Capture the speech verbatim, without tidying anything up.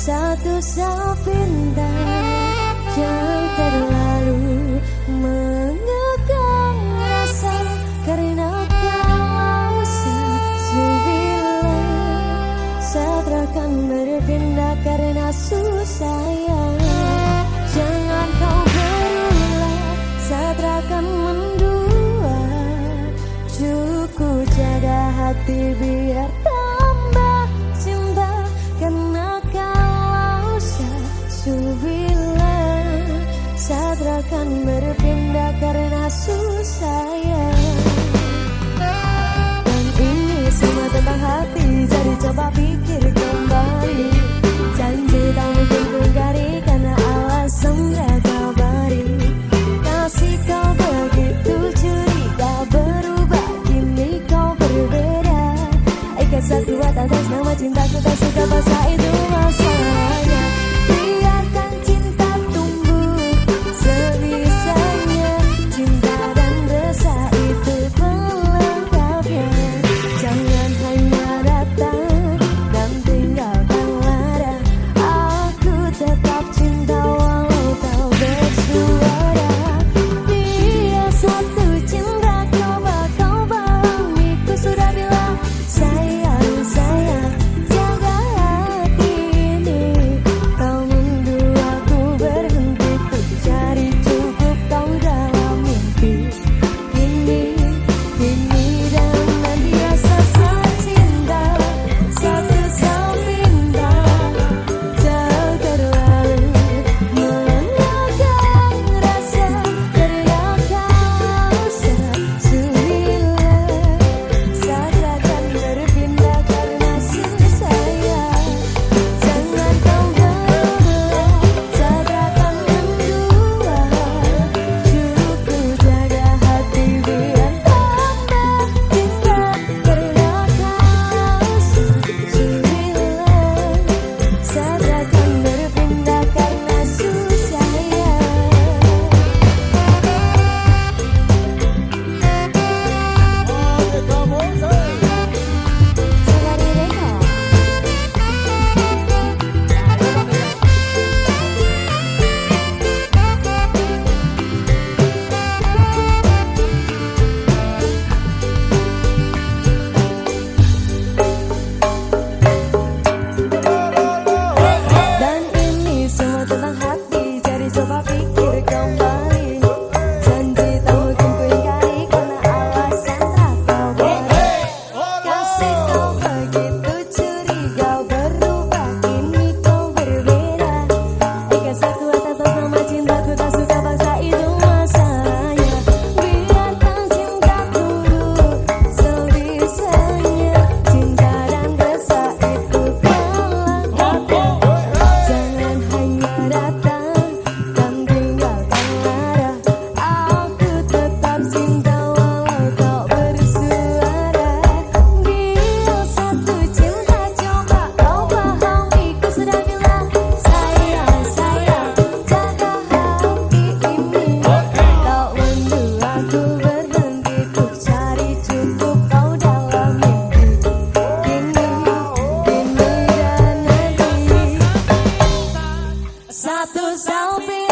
Satu sapinta yang terlalu mengekang rasa, karena kau sesudah seakan berpindah karena susah ya. Jangan kau berulang seakan mendua, cukup jaga hati biar tambah cinta, karena kalau sesudah seakan berpindah karena susah ya. Dan ini semua tentang hati, jadi coba pikir kembali. Janji tak mungkin pungkari karena alasan gak kabari. Kasih kau begitu curiga, berubah kini kau berbeda. Ikat satu atas nama cintaku, tak suka bahasa itu masanya. Biarkan cinta tumbuh sebisanya, cinta dan rasa itu pelengkapnya. Jangan hanya datang dan tinggalkan lada, aku tetap cinta walau kau bersuara. Dia satu cinta, coba kau pahami, ku sudah bilang sayang, sayang, jaga hati ini. Kau mendua aku berhenti, ku cari cukup kau dalam mimpi. Kini, kini dan nanti rasa cinta, satu sapinta jauh terlalu mengekang rasa, karena kau sesudah seakan berpindah karena susah ya. Jangan kau berulang seakan mendua, cukup jaga hati biar tambah cinta, karena kau sesudah seakan berpindah karena susah ya. Sekali Reko. Dan ini semua tentang hati, jadi coba pikir kembali. Janji tak mungkin ku ingkari karena alasan tak kau beri. Kasih kau begitu curiga, berubah kini kau berbeda. Ikat satu atas nama cintaku, tak suka bangsa itu masanya. Biarkan cinta tumbuh sebisanya, cinta dan rasa itu pelengkapnya. Jangan hanya datang dan tinggalkan lada, aku tetap cinta walau kau bersuara. Dia satu cinta, coba kau pahami, ku sudah bilang sayang, sayang, jaga hati ini. Kau mendua aku berhenti, ku cari cukup kau dalam mimpi. Kini, kini dan nanti satu selfie